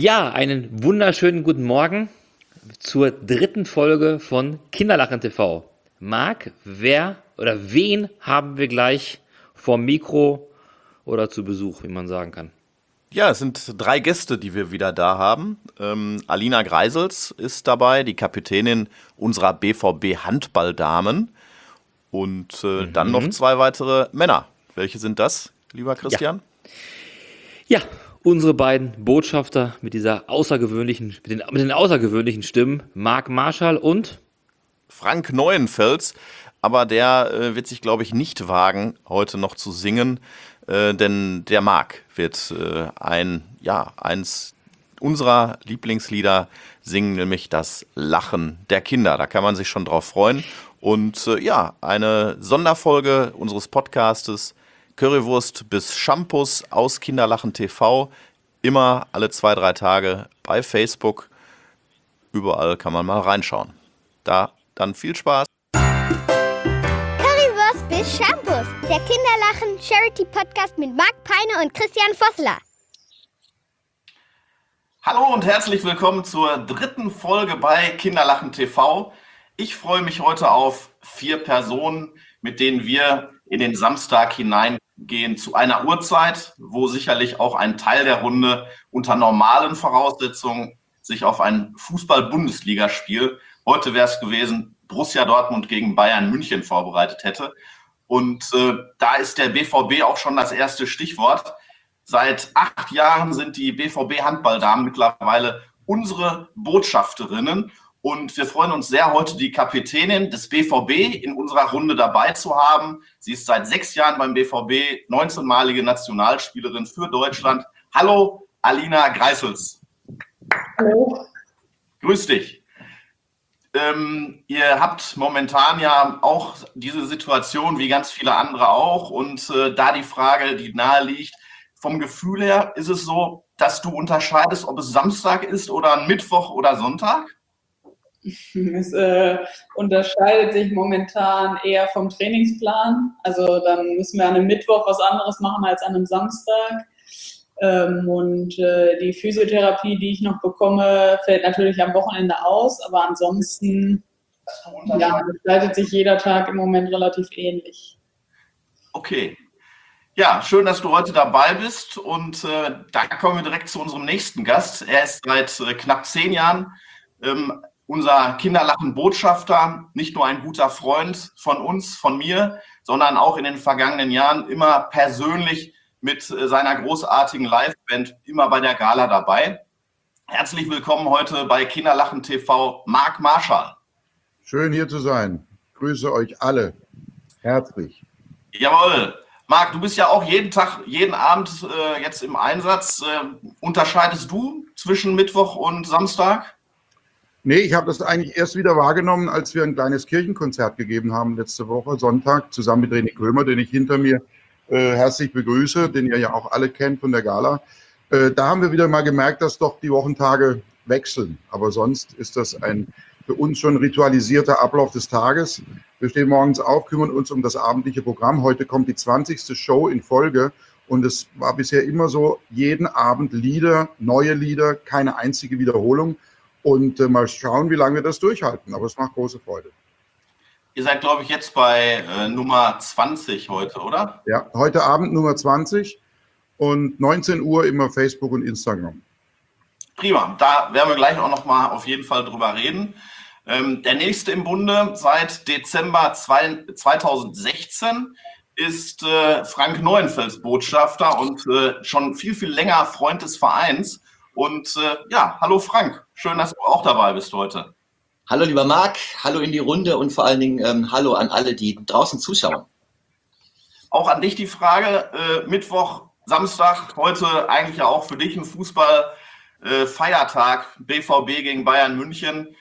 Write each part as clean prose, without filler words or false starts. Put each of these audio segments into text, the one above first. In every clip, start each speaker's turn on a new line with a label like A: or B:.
A: Ja, einen wunderschönen guten Morgen zur dritten Folge von Kinderlachen TV. Marc, wer oder wen haben wir gleich vorm Mikro oder zu Besuch, wie man sagen kann?
B: Ja, es sind 3 Gäste, die wir wieder da haben. Alina Greisels ist dabei, die Kapitänin unserer BVB-Handballdamen. Und dann noch 2 weitere Männer. Welche sind das, lieber
A: Ja,
B: Christian?
A: ja, unsere beiden Botschafter mit den außergewöhnlichen Stimmen, Marc Marschall und
B: Frank Neuenfels. Aber der wird sich, glaube ich, nicht wagen, heute noch zu singen. Denn der Marc wird eins unserer Lieblingslieder singen, nämlich das Lachen der Kinder. Da kann man sich schon drauf freuen. Und eine Sonderfolge unseres Podcastes Currywurst bis Shampoos aus Kinderlachen TV. Immer alle 2, 3 Tage bei Facebook. Überall kann man mal reinschauen. Da dann viel Spaß.
C: Currywurst bis Shampoos, der Kinderlachen-Charity-Podcast mit Marc Peine und Christian Vossler.
B: Hallo und herzlich willkommen zur dritten Folge bei Kinderlachen TV. Ich freue mich heute auf 4 Personen, mit denen wir in den Samstag hineingehen zu einer Uhrzeit, wo sicherlich auch ein Teil der Runde unter normalen Voraussetzungen sich auf ein Fußball-Bundesligaspiel, heute wäre es gewesen, Borussia Dortmund gegen Bayern München vorbereitet hätte. Und da ist der BVB auch schon das erste Stichwort. Seit 8 Jahren sind die BVB-Handballdamen mittlerweile unsere Botschafterinnen. Und wir freuen uns sehr, heute die Kapitänin des BVB in unserer Runde dabei zu haben. Sie ist seit 6 Jahren beim BVB, 19-malige Nationalspielerin für Deutschland. Hallo, Alina Greisels.
D: Hallo.
B: Grüß dich. Ihr habt momentan ja auch diese Situation, wie ganz viele andere auch. Und da die Frage, die nahe liegt, vom Gefühl her, ist es so, dass du unterscheidest, ob es Samstag ist oder ein Mittwoch oder Sonntag?
D: Es unterscheidet sich momentan eher vom Trainingsplan. Also dann müssen wir an einem Mittwoch was anderes machen als an einem Samstag. Die Physiotherapie, die ich noch bekomme, fällt natürlich am Wochenende aus. Aber ansonsten gestaltet sich jeder Tag im Moment relativ ähnlich.
B: Okay. Ja, schön, dass du heute dabei bist. Und da kommen wir direkt zu unserem nächsten Gast. Er ist seit knapp 10 Jahren unser Kinderlachen-Botschafter, nicht nur ein guter Freund von uns, von mir, sondern auch in den vergangenen Jahren immer persönlich mit seiner großartigen Liveband immer bei der Gala dabei. Herzlich willkommen heute bei Kinderlachen TV, Marc Marschall.
E: Schön hier zu sein. Grüße euch alle. Herzlich.
B: Jawohl. Marc, du bist ja auch jeden Tag, jeden Abend jetzt im Einsatz. Unterscheidest du zwischen Mittwoch und Samstag?
E: Nee, ich habe das eigentlich erst wieder wahrgenommen, als wir ein kleines Kirchenkonzert gegeben haben letzte Woche, Sonntag, zusammen mit René Krömer, den ich hinter mir herzlich begrüße, den ihr ja auch alle kennt von der Gala. Da haben wir wieder mal gemerkt, dass doch die Wochentage wechseln. Aber sonst ist das ein für uns schon ritualisierter Ablauf des Tages. Wir stehen morgens auf, kümmern uns um das abendliche Programm. Heute kommt die 20. Show in Folge. Und es war bisher immer so, jeden Abend Lieder, neue Lieder, keine einzige Wiederholung. Und mal schauen, wie lange wir das durchhalten. Aber es macht große Freude.
B: Ihr seid, glaube ich, jetzt bei Nummer 20 heute, oder?
E: Ja, heute Abend Nummer 20 und 19 Uhr immer Facebook und Instagram.
B: Prima, da werden wir gleich auch noch mal auf jeden Fall drüber reden. Der nächste im Bunde seit Dezember 2016 ist Frank Neuenfels Botschafter und schon viel, viel länger Freund des Vereins. Und hallo Frank, schön, dass du auch dabei bist heute.
F: Hallo lieber Marc, hallo in die Runde und vor allen Dingen hallo an alle, die draußen zuschauen.
B: Auch an dich die Frage, Mittwoch, Samstag, heute eigentlich ja auch für dich ein Fußball-Feiertag, BVB gegen Bayern München.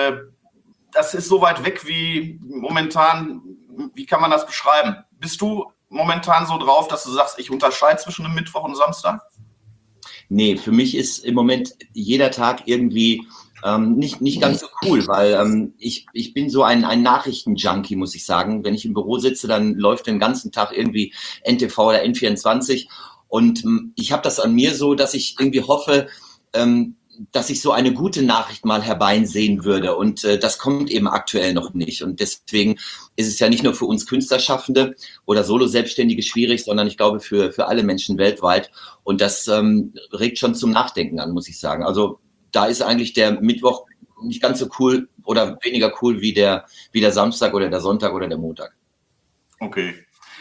B: Das ist so weit weg wie momentan, wie kann man das beschreiben? Bist du momentan so drauf, dass du sagst, ich unterscheide zwischen einem Mittwoch und Samstag?
F: Nee, für mich ist im Moment jeder Tag irgendwie nicht ganz so cool, weil ich bin so ein Nachrichten-Junkie, muss ich sagen. Wenn ich im Büro sitze, dann läuft den ganzen Tag irgendwie NTV oder N24 und ich habe das an mir so, dass ich irgendwie hoffe, dass ich so eine gute Nachricht mal herbeinsehen würde. Und das kommt eben aktuell noch nicht. Und deswegen ist es ja nicht nur für uns Künstlerschaffende oder Solo-Selbstständige schwierig, sondern ich glaube für alle Menschen weltweit. Und das regt schon zum Nachdenken an, muss ich sagen. Also da ist eigentlich der Mittwoch nicht ganz so cool oder weniger cool wie der Samstag oder der Sonntag oder der Montag.
B: Okay.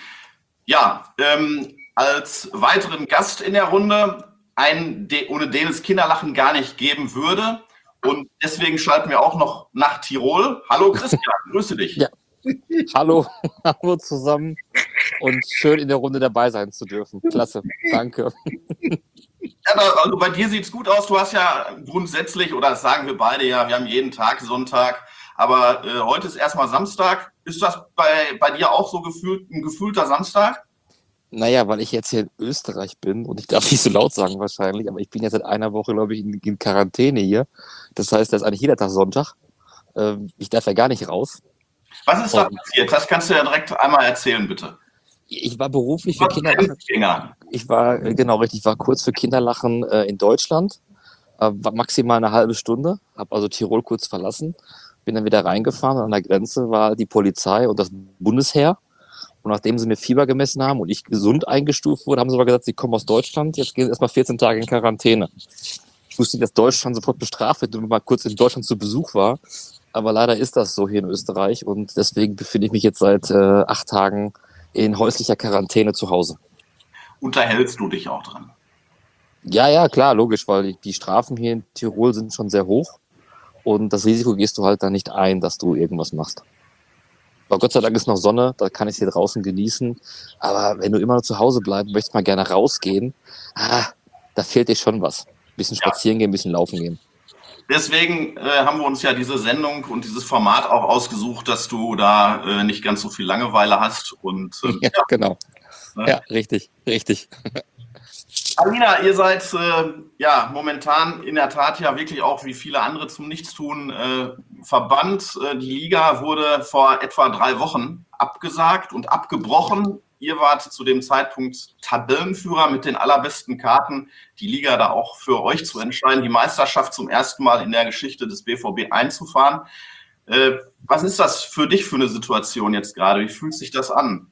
B: Ja, als weiteren Gast in der Runde, ohne den es Kinderlachen gar nicht geben würde. Und deswegen schalten wir auch noch nach Tirol. Hallo Christian, grüße dich.
G: Ja. Hallo, hallo zusammen und schön in der Runde dabei sein zu dürfen. Klasse, danke.
B: Ja, also bei dir sieht es gut aus. Du hast ja grundsätzlich, oder das sagen wir beide ja, wir haben jeden Tag Sonntag, aber heute ist erstmal Samstag. Ist das bei dir auch so ein gefühlter Samstag?
G: Naja, weil ich jetzt hier in Österreich bin und ich darf nicht so laut sagen wahrscheinlich, aber ich bin jetzt seit einer Woche, glaube ich, in Quarantäne hier. Das heißt, da ist eigentlich jeder Tag Sonntag. Ich darf ja gar nicht raus.
B: Was ist da passiert? Das kannst du ja direkt einmal erzählen, bitte.
G: Ich war beruflich für Kinderlachen. Ich war kurz für Kinderlachen in Deutschland, war maximal eine halbe Stunde, habe also Tirol kurz verlassen, bin dann wieder reingefahren und an der Grenze war die Polizei und das Bundesheer. Und nachdem sie mir Fieber gemessen haben und ich gesund eingestuft wurde, haben sie aber gesagt, sie kommen aus Deutschland, jetzt gehen sie erstmal 14 Tage in Quarantäne. Ich wusste nicht, dass Deutschland sofort bestraft wird, wenn man mal kurz in Deutschland zu Besuch war. Aber leider ist das so hier in Österreich und deswegen befinde ich mich jetzt seit 8 Tagen in häuslicher Quarantäne zu Hause.
B: Unterhältst du dich auch dran?
G: Ja, klar, logisch, weil die Strafen hier in Tirol sind schon sehr hoch und das Risiko gehst du halt da nicht ein, dass du irgendwas machst. Aber Gott sei Dank ist noch Sonne, da kann ich es hier draußen genießen. Aber wenn du immer nur zu Hause bleiben möchtest, mal gerne rausgehen, da fehlt dir schon was. Ein bisschen spazieren gehen, ein bisschen laufen gehen.
B: Deswegen haben wir uns ja diese Sendung und dieses Format auch ausgesucht, dass du da nicht ganz so viel Langeweile hast. Und,
G: ja, genau. Ja, richtig.
B: Alina, ihr seid momentan in der Tat ja wirklich auch wie viele andere zum Nichtstun verbannt. Die Liga wurde vor etwa 3 Wochen abgesagt und abgebrochen. Ihr wart zu dem Zeitpunkt Tabellenführer mit den allerbesten Karten, die Liga da auch für euch zu entscheiden, die Meisterschaft zum ersten Mal in der Geschichte des BVB einzufahren. Was ist das für dich für eine Situation jetzt gerade? Wie fühlt sich das an?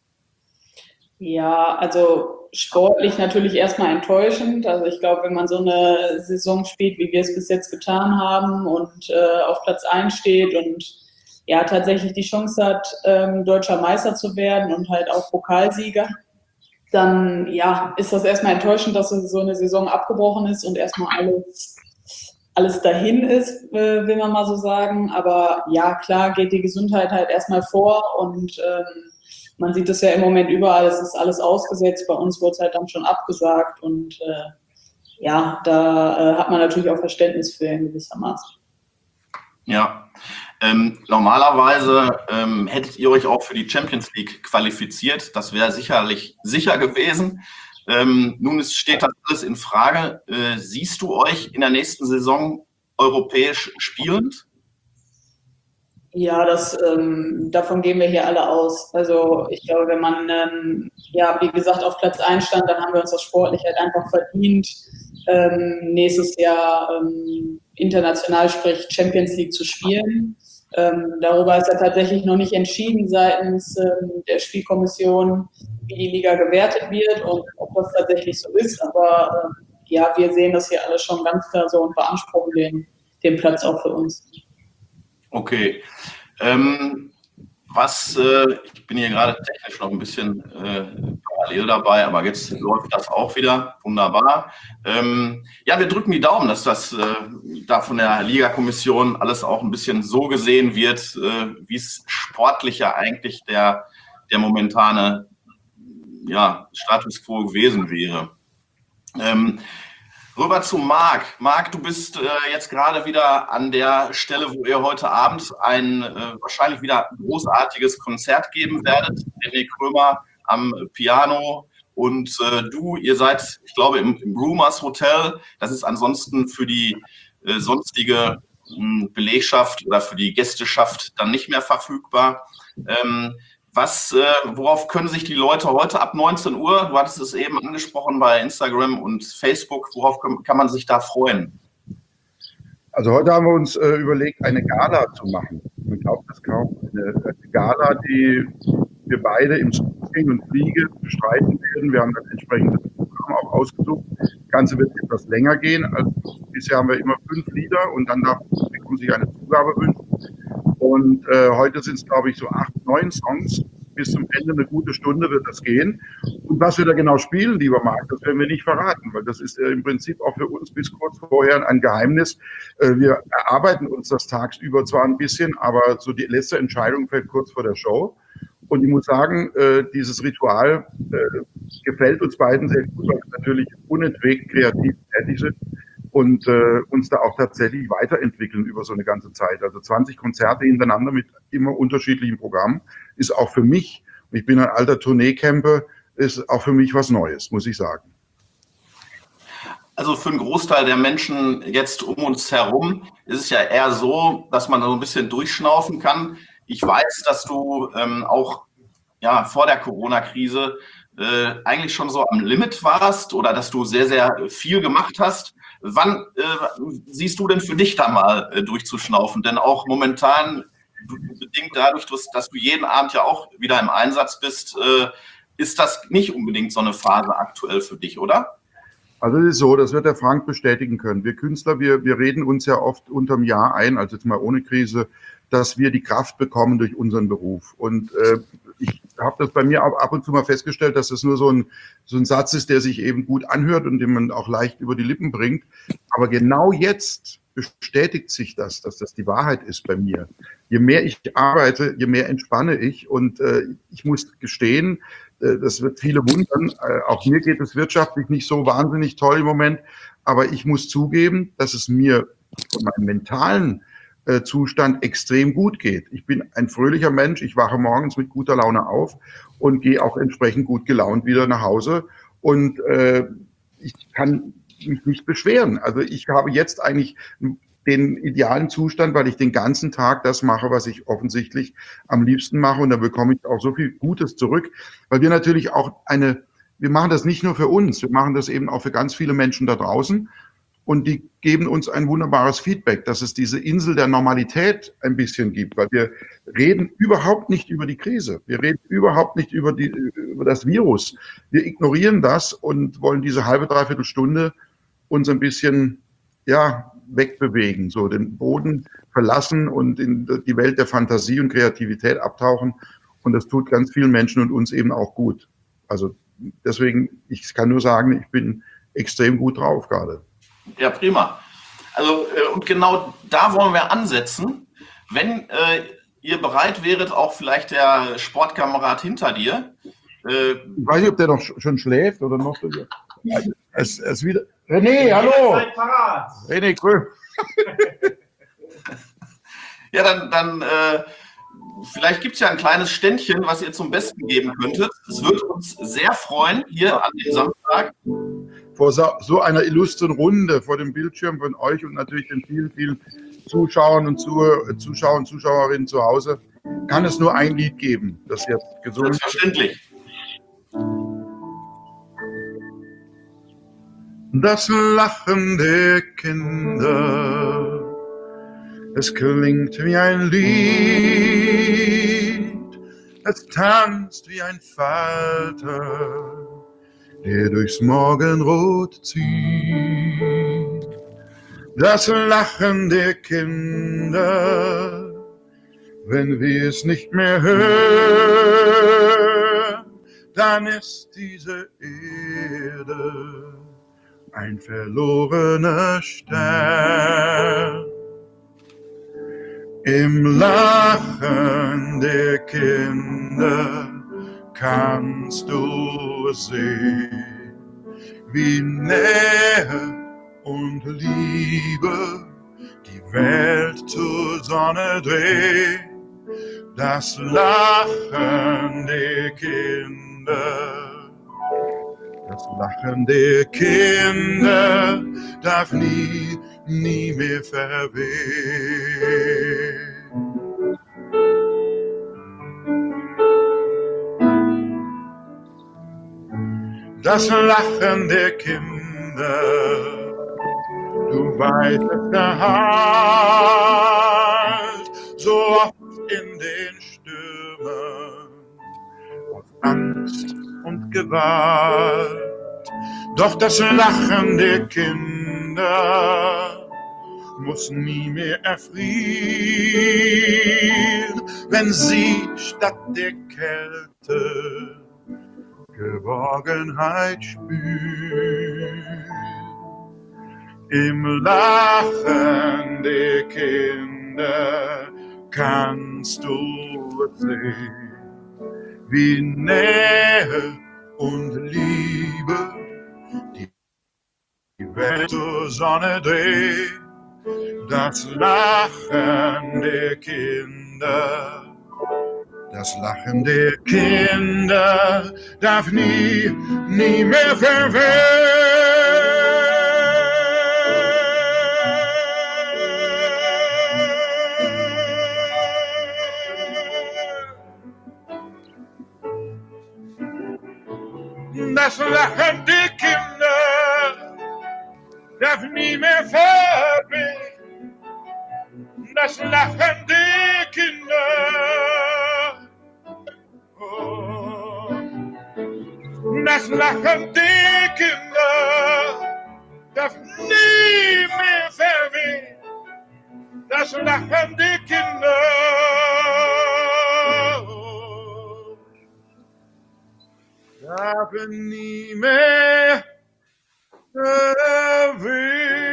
D: Ja, also sportlich natürlich erstmal enttäuschend. Also ich glaube, wenn man so eine Saison spielt, wie wir es bis jetzt getan haben und auf Platz 1 steht und ja tatsächlich die Chance hat, deutscher Meister zu werden und halt auch Pokalsieger, dann ja, ist das erstmal enttäuschend, dass so eine Saison abgebrochen ist und erstmal alles dahin ist, will man mal so sagen. Aber ja, klar geht die Gesundheit halt erstmal vor und man sieht es ja im Moment überall, es ist alles ausgesetzt, bei uns wurde es halt dann schon abgesagt und da hat man natürlich auch Verständnis für in gewissermaßen.
B: Ja, normalerweise hättet ihr euch auch für die Champions League qualifiziert, das wäre sicherlich sicher gewesen. Nun steht das alles in Frage. Siehst du euch in der nächsten Saison europäisch spielend?
D: Ja, davon gehen wir hier alle aus. Also ich glaube, wenn man, wie gesagt, auf Platz 1 stand, dann haben wir uns das sportlich halt einfach verdient, nächstes Jahr international, sprich Champions League zu spielen. Darüber ist ja tatsächlich noch nicht entschieden seitens der Spielkommission, wie die Liga gewertet wird und ob das tatsächlich so ist. Aber wir sehen das hier alles schon ganz klar so und beanspruchen den Platz auch für uns.
B: Okay. Ich bin hier gerade technisch noch ein bisschen parallel dabei, aber jetzt läuft das auch wieder. Wunderbar. Wir drücken die Daumen, dass das da von der Liga-Kommission alles auch ein bisschen so gesehen wird, wie es sportlich ja eigentlich der momentane Status quo gewesen wäre. Rüber zu Marc. Marc, du bist jetzt gerade wieder an der Stelle, wo ihr heute Abend ein wahrscheinlich wieder großartiges Konzert geben werdet. René Krömer am Piano und ihr seid, ich glaube, im Rumors Hotel. Das ist ansonsten für die sonstige Belegschaft oder für die Gästeschaft dann nicht mehr verfügbar. Worauf können sich die Leute heute ab 19 Uhr, du hattest es eben angesprochen bei Instagram und Facebook, worauf kann man sich da freuen?
E: Also heute haben wir uns überlegt, eine Gala zu machen. Man glaubt das kaum. Eine Gala, die wir beide im Smoking und Fliege bestreiten werden. Wir haben das entsprechende Programm auch ausgesucht. Das Ganze wird etwas länger gehen. Also bisher haben wir immer 5 Lieder und dann darf man sich eine Zugabe wünschen. Und heute sind es, glaube ich, so 8, 9 Songs. Bis zum Ende eine gute Stunde wird das gehen. Und was wir da genau spielen, lieber Marc, das werden wir nicht verraten, weil das ist im Prinzip auch für uns bis kurz vorher ein Geheimnis. Wir erarbeiten uns das tagsüber zwar ein bisschen, aber so die letzte Entscheidung fällt kurz vor der Show. Und ich muss sagen, dieses Ritual gefällt uns beiden sehr gut, weil wir natürlich unentwegt kreativ tätig sind und uns da auch tatsächlich weiterentwickeln über so eine ganze Zeit. Also 20 Konzerte hintereinander mit immer unterschiedlichen Programmen ist auch für mich, ich bin ein alter Tourneecamper, ist auch für mich was Neues, muss ich sagen.
B: Also für einen Großteil der Menschen jetzt um uns herum ist es ja eher so, dass man so ein bisschen durchschnaufen kann. Ich weiß, dass du auch vor der Corona-Krise eigentlich schon so am Limit warst oder dass du sehr, sehr viel gemacht hast. Wann siehst du denn für dich da mal durchzuschnaufen? Denn auch momentan, bedingt dadurch, dass du jeden Abend ja auch wieder im Einsatz bist, ist das nicht unbedingt so eine Phase aktuell für dich, oder?
E: Also es ist so, das wird der Frank bestätigen können. Wir Künstler, wir reden uns ja oft unterm Jahr ein, also jetzt mal ohne Krise, dass wir die Kraft bekommen durch unseren Beruf. Und ich habe das bei mir auch ab und zu mal festgestellt, dass das nur so ein Satz ist, der sich eben gut anhört und den man auch leicht über die Lippen bringt. Aber genau jetzt bestätigt sich das, dass das die Wahrheit ist bei mir. Je mehr ich arbeite, je mehr entspanne ich. Und ich muss gestehen, das wird viele wundern. Auch mir geht es wirtschaftlich nicht so wahnsinnig toll im Moment. Aber ich muss zugeben, dass es mir von meinem mentalen Zustand extrem gut geht. Ich bin ein fröhlicher Mensch. Ich wache morgens mit guter Laune auf und gehe auch entsprechend gut gelaunt wieder nach Hause. Und ich kann mich nicht beschweren. Also ich habe jetzt eigentlich den idealen Zustand, weil ich den ganzen Tag das mache, was ich offensichtlich am liebsten mache. Und da bekomme ich auch so viel Gutes zurück, weil wir natürlich auch wir machen das nicht nur für uns, wir machen das eben auch für ganz viele Menschen da draußen. Und die geben uns ein wunderbares Feedback, dass es diese Insel der Normalität ein bisschen gibt, weil wir reden überhaupt nicht über die Krise. Wir reden überhaupt nicht über das Virus. Wir ignorieren das und wollen diese halbe, dreiviertel Stunde uns ein bisschen, wegbewegen, so den Boden verlassen und in die Welt der Fantasie und Kreativität abtauchen. Und das tut ganz vielen Menschen und uns eben auch gut. Also deswegen, ich kann nur sagen, ich bin extrem gut drauf gerade.
B: Ja, prima. Also, und genau da wollen wir ansetzen. Wenn ihr bereit wäret, auch vielleicht der Sportkamerad hinter dir.
E: Ich weiß nicht, ob der noch schon schläft oder noch. Es wieder. René, hallo! René, grüß.
B: Ja, dann vielleicht gibt es ja ein kleines Ständchen, was ihr zum Besten geben könntet. Es würde uns sehr freuen, hier an dem Samstag.
E: Vor so einer illustren Runde vor dem Bildschirm von euch und natürlich den vielen, vielen Zuschauern und Zuschauerinnen zu Hause, kann es nur ein Lied geben, das jetzt gesungen wird.
B: Selbstverständlich.
E: Das Lachen der Kinder, es klingt wie ein Lied, es tanzt wie ein Falter, der durchs Morgenrot zieht. Das Lachen der Kinder, wenn wir es nicht mehr hören, dann ist diese Erde ein verlorener Stern. Im Lachen der Kinder kannst du sehen, wie Nähe und Liebe die Welt zur Sonne dreht. Das Lachen der Kinder, das Lachen der Kinder darf nie mehr verwehen. das Lachen der Kinder, du weißt es halt, so oft in den Stürmen, aus Angst und Gewalt. Doch das Lachen der Kinder muss nie mehr erfrieren, wenn sie statt der Kälte Geborgenheit spürt. Im Lachen der Kinder kannst du es sehen, wie Nähe und Liebe die Welt zur Sonne dreht. Das Lachen der Kinder, das Lachen der Kinder darf nie mehr verwehen. Das Lachen der Kinder darf nie mehr verwehen. Das Lachen der Kinder, oh, das Lachen der Kinder darf nie mehr verwehen. Das Lachen der Kinder, oh, darf nie mehr verwehen.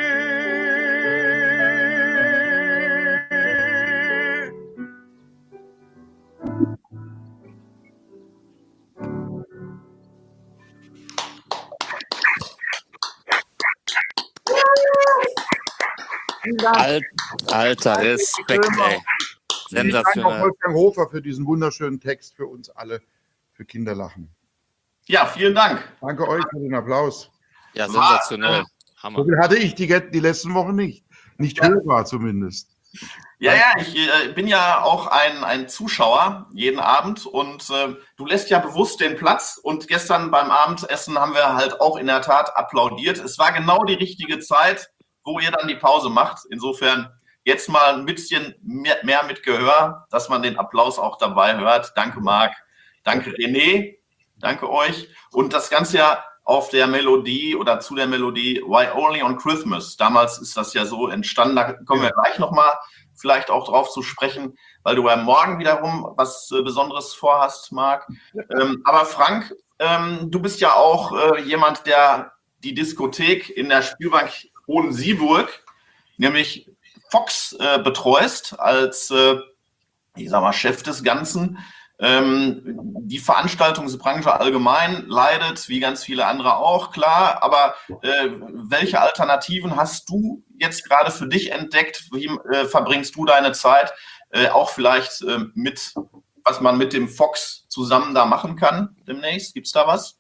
G: Alter Respekt, ey. Sensationell.
E: Vielen Dank auch Wolfgang Hofer für diesen wunderschönen Text für uns alle, für Kinderlachen.
B: Ja, vielen Dank.
E: Danke euch für den Applaus.
G: Ja, sensationell. Hammer.
E: So viel hatte ich die letzten Wochen nicht. Nicht hörbar zumindest.
B: Ja, ich bin ja auch ein Zuschauer jeden Abend und du lässt ja bewusst den Platz und gestern beim Abendessen haben wir halt auch in der Tat applaudiert. Es war genau die richtige Zeit, wo ihr dann die Pause macht. Insofern jetzt mal ein bisschen mehr mit Gehör, dass man den Applaus auch dabei hört. Danke Marc, danke René, danke euch. Und das Ganze ja auf der Melodie oder zu der Melodie Why Only on Christmas. Damals ist das ja so entstanden, da kommen wir gleich nochmal vielleicht auch drauf zu sprechen, weil du ja morgen wiederum was Besonderes vorhast, Marc. Aber Frank, du bist ja auch jemand, der die Diskothek in der Spielbank Hohensieburg, nämlich Fox, betreust als, ich sag mal, Chef des Ganzen. Die Veranstaltungsbranche allgemein leidet, wie ganz viele andere auch, klar. Aber welche Alternativen hast du jetzt gerade für dich entdeckt? Wie verbringst du deine Zeit? Auch vielleicht mit, was man mit dem Fox zusammen da machen kann demnächst? Gibt's da was?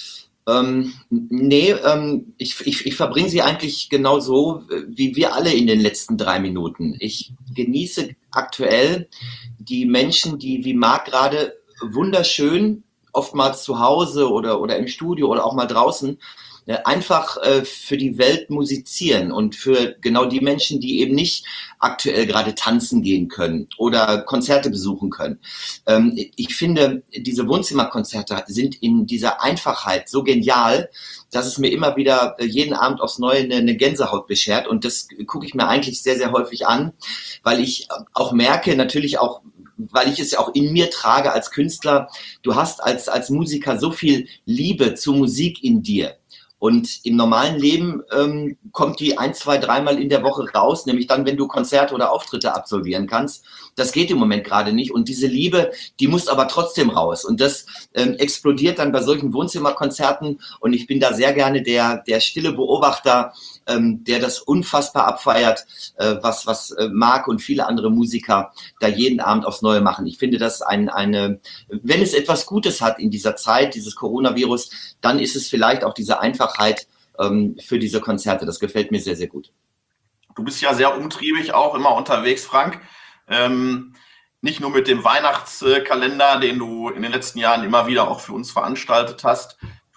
F: Nee, ich verbringe sie eigentlich genauso wie wir alle in den letzten 3 Minuten. Ich genieße aktuell die Menschen, die wie Marc gerade wunderschön, oftmals zu Hause oder im Studio oder auch mal draußen, einfach für die Welt musizieren und für genau die Menschen, die eben nicht aktuell gerade tanzen gehen können oder Konzerte besuchen können. Ich finde, diese Wohnzimmerkonzerte sind in dieser Einfachheit so genial, dass es mir immer wieder jeden Abend aufs Neue eine Gänsehaut beschert. Und das gucke ich mir eigentlich sehr, sehr häufig an, weil ich auch merke, natürlich auch, weil ich es ja auch in mir trage als Künstler, du hast als Musiker so viel Liebe zur Musik in dir. Und im normalen Leben kommt die 1, 2, 3 Mal in der Woche raus, nämlich dann, wenn du Konzerte oder Auftritte absolvieren kannst. Das geht im Moment gerade nicht. Und diese Liebe, die muss aber trotzdem raus. Und das explodiert dann bei solchen Wohnzimmerkonzerten. Und ich bin da sehr gerne der stille Beobachter, der das unfassbar abfeiert, was Marc und viele andere Musiker da jeden Abend aufs Neue machen. Ich finde das wenn es etwas Gutes hat in dieser Zeit, dieses Coronavirus, dann ist es vielleicht auch diese Einfachheit für diese Konzerte. Das gefällt mir sehr, sehr gut.
B: Du bist ja sehr umtriebig auch immer unterwegs, Frank. Nicht nur mit dem Weihnachtskalender, den du in den letzten Jahren immer wieder auch für uns veranstaltet hast.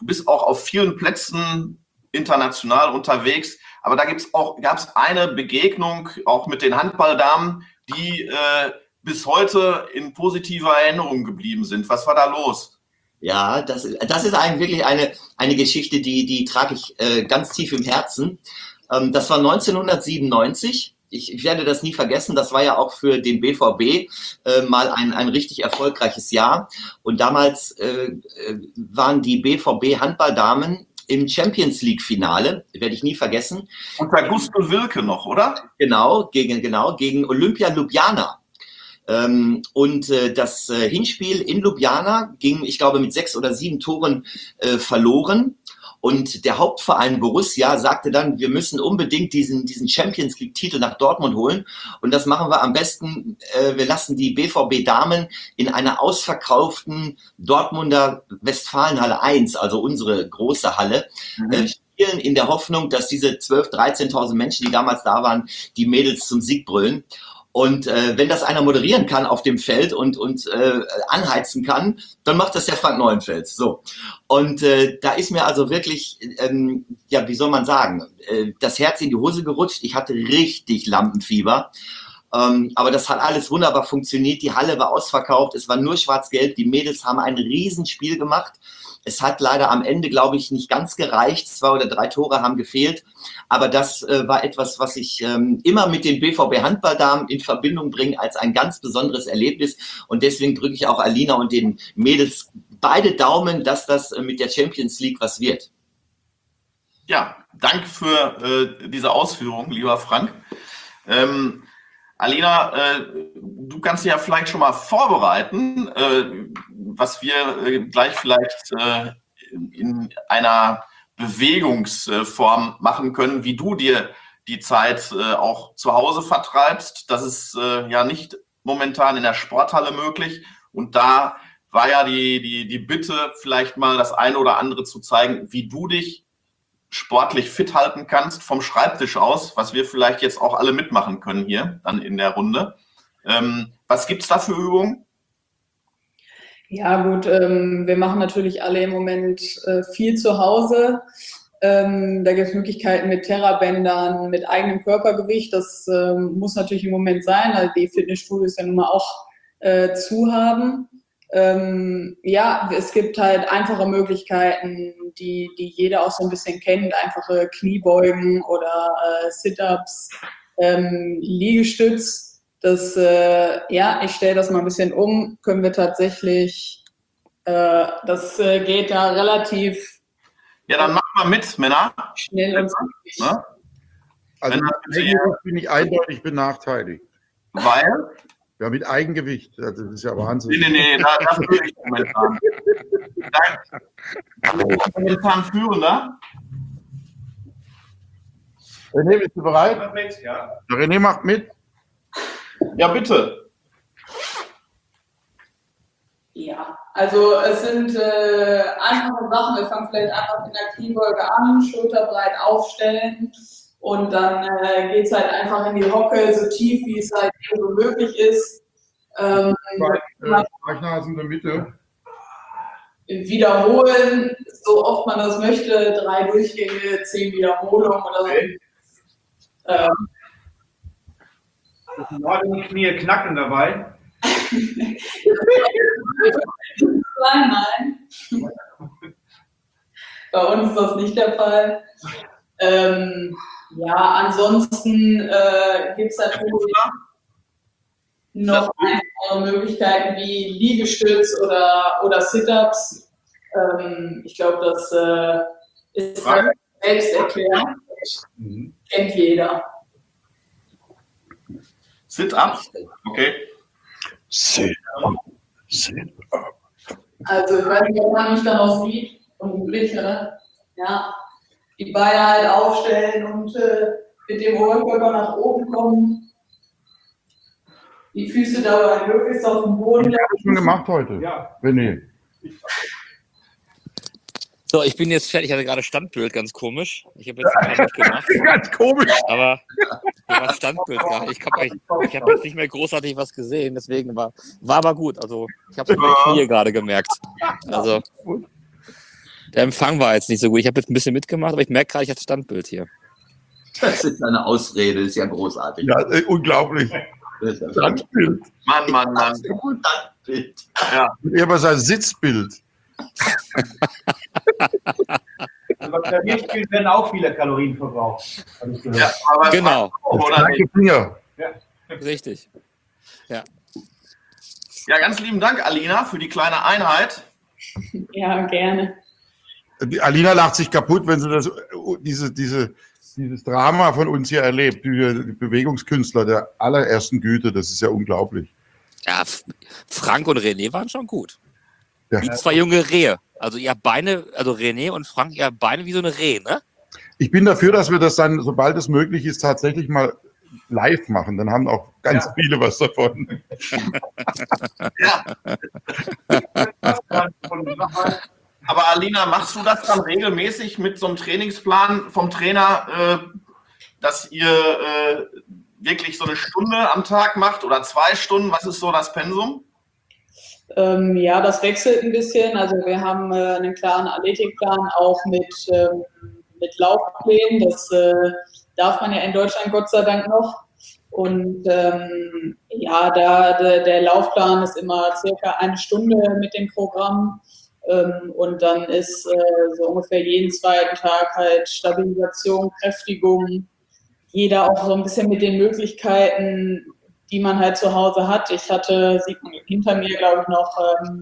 B: Du bist auch auf vielen Plätzen international unterwegs. Aber da gab es eine Begegnung auch mit den Handballdamen, die bis heute in positiver Erinnerung geblieben sind. Was war da los?
F: Ja, das ist wirklich eine Geschichte, die trage ich ganz tief im Herzen. Das war 1997. Ich werde das nie vergessen. Das war ja auch für den BVB mal ein richtig erfolgreiches Jahr. Und damals waren die BVB Handballdamen im Champions League Finale, werde ich nie vergessen.
B: Unter Gusto Wilke noch, oder?
F: Genau, gegen Olympia Ljubljana. Und das Hinspiel in Ljubljana ging, ich glaube, mit 6 oder 7 Toren verloren. Und der Hauptverein Borussia sagte dann, wir müssen unbedingt diesen Champions League-Titel nach Dortmund holen. Und das machen wir am besten, wir lassen die BVB-Damen in einer ausverkauften Dortmunder Westfalenhalle 1, also unsere große Halle, spielen, in der Hoffnung, dass diese 12.000, 13.000 Menschen, die damals da waren, die Mädels zum Sieg brüllen. Und wenn das einer moderieren kann auf dem Feld und anheizen kann, dann macht das der Frank Neuenfels. So. Und da ist mir also wirklich, ja, wie soll man sagen, das Herz in die Hose gerutscht. Ich hatte richtig Lampenfieber. Aber das hat alles wunderbar funktioniert. Die Halle war ausverkauft. Es war nur schwarz-gelb. Die Mädels haben ein Riesenspiel gemacht. Es hat leider am Ende, glaube ich, nicht ganz gereicht. 2 oder 3 Tore haben gefehlt. Aber das war etwas, was ich immer mit den BVB-Handballdamen in Verbindung bringe als ein ganz besonderes Erlebnis. Und deswegen drücke ich auch Alina und den Mädels beide Daumen, dass das mit der Champions League was wird.
B: Ja, danke für diese Ausführungen, lieber Frank. Alina, du kannst dich ja vielleicht schon mal vorbereiten, was wir gleich vielleicht in einer Bewegungsform machen können, wie du dir die Zeit auch zu Hause vertreibst. Das ist ja nicht momentan in der Sporthalle möglich. Und da war ja die Bitte, vielleicht mal das eine oder andere zu zeigen, wie du dich sportlich fit halten kannst vom Schreibtisch aus, was wir vielleicht jetzt auch alle mitmachen können hier dann in der Runde. Was gibt es da für Übungen?
D: Ja gut, wir machen natürlich alle im Moment viel zu Hause. Da gibt es Möglichkeiten mit Terrabändern, mit eigenem Körpergewicht. Das muss natürlich im Moment sein, weil die Fitnessstudios ja nun mal auch zu haben. Ja, es gibt halt einfache Möglichkeiten, die jeder auch so ein bisschen kennt, einfache Kniebeugen oder Sit-Ups, Liegestütz. Das, ja, ich stelle das mal ein bisschen um, können wir tatsächlich, das geht da relativ.
B: Ja, dann machen wir mit, Männer.
D: Schnell und zügig.
B: Ne?
E: Also mit bin ich eindeutig benachteiligt.
B: Weil?
E: Ja, mit Eigengewicht. Das ist ja Wahnsinn.
B: Nee, das würde ich momentan. Momentan Führender.
E: René, bist du bereit?
B: Ja.
E: René macht mit.
B: Ja, bitte.
D: Ja, also es sind einfache Sachen. Wir fangen vielleicht einfach mit einer Kniebeuge an, Schulterbreit aufstellen und dann geht es halt einfach in die Hocke, so tief wie es halt so möglich ist.
E: Zeichner in der Mitte.
D: Wiederholen, so oft man das möchte, 3 Durchgänge, 10 Wiederholungen oder so.
H: Okay. Die Knie knacken dabei.
D: Nein. Bei uns ist das nicht der Fall. Ja, ansonsten gibt es natürlich noch andere Möglichkeiten wie Liegestütz oder Sit-Ups. Ich glaube, das ist selbst erklärt. Kennt jeder.
B: Sit-Ups? Okay.
E: Sit-Up.
D: Also ich weiß nicht, ob man mich dann auch sieht und Blick, ne? Ja, die Beine halt aufstellen und mit dem Oberkörper nach oben kommen. Die Füße dabei möglichst auf dem Boden.
E: Ich habe das schon gemacht heute.
H: Ja.
E: René.
G: So, ich bin jetzt fertig. Ich hatte gerade Standbild, ganz komisch. Ich habe jetzt gar nicht gemacht.
E: Ganz komisch.
G: Aber hier war Standbild gerade. Ich habe jetzt nicht mehr großartig was gesehen, deswegen war aber gut. Also ich habe es mit den Knie gerade gemerkt. Also Der Empfang war jetzt nicht so gut. Ich habe jetzt ein bisschen mitgemacht, aber ich merke gerade, ich hatte Standbild hier.
F: Das ist eine Ausrede, das ist ja großartig.
E: Ja, unglaublich. Standbild.
B: Mann.
F: Standbild.
B: Ja.
E: Eher was als Sitzbild.
H: Beim Klavierspielen werden auch viele Kalorien verbraucht.
B: Ja, aber
G: Genau.
B: oder nicht?
E: Finger.
G: Richtig.
B: Ja, ganz lieben Dank, Alina, für die kleine Einheit.
D: Ja, gerne.
E: Die Alina lacht sich kaputt, wenn sie dieses Drama von uns hier erlebt. Die Bewegungskünstler der allerersten Güte, das ist ja unglaublich.
G: Ja, Frank und René waren schon gut.
E: Ja.
G: Wie zwei junge Rehe. Also ihr habt Beine, also René und Frank, ihr habt Beine wie so eine Rehe, ne?
E: Ich bin dafür, dass wir das dann, sobald es möglich ist, tatsächlich mal live machen. Dann haben auch ganz viele was davon.
B: Ja. Aber Alina, machst du das dann regelmäßig mit so einem Trainingsplan vom Trainer, dass ihr wirklich so eine Stunde am Tag macht oder 2 Stunden? Was ist so das Pensum?
D: Ja, das wechselt ein bisschen. Also wir haben einen klaren Athletikplan auch mit Laufplänen. Das darf man ja in Deutschland Gott sei Dank noch. Und ja, der Laufplan ist immer circa 1 Stunde mit dem Programm. Und dann ist so ungefähr jeden zweiten Tag halt Stabilisation, Kräftigung. Jeder auch so ein bisschen mit den Möglichkeiten, die man halt zu Hause hat. Ich hatte, sieht man hinter mir, glaube ich, noch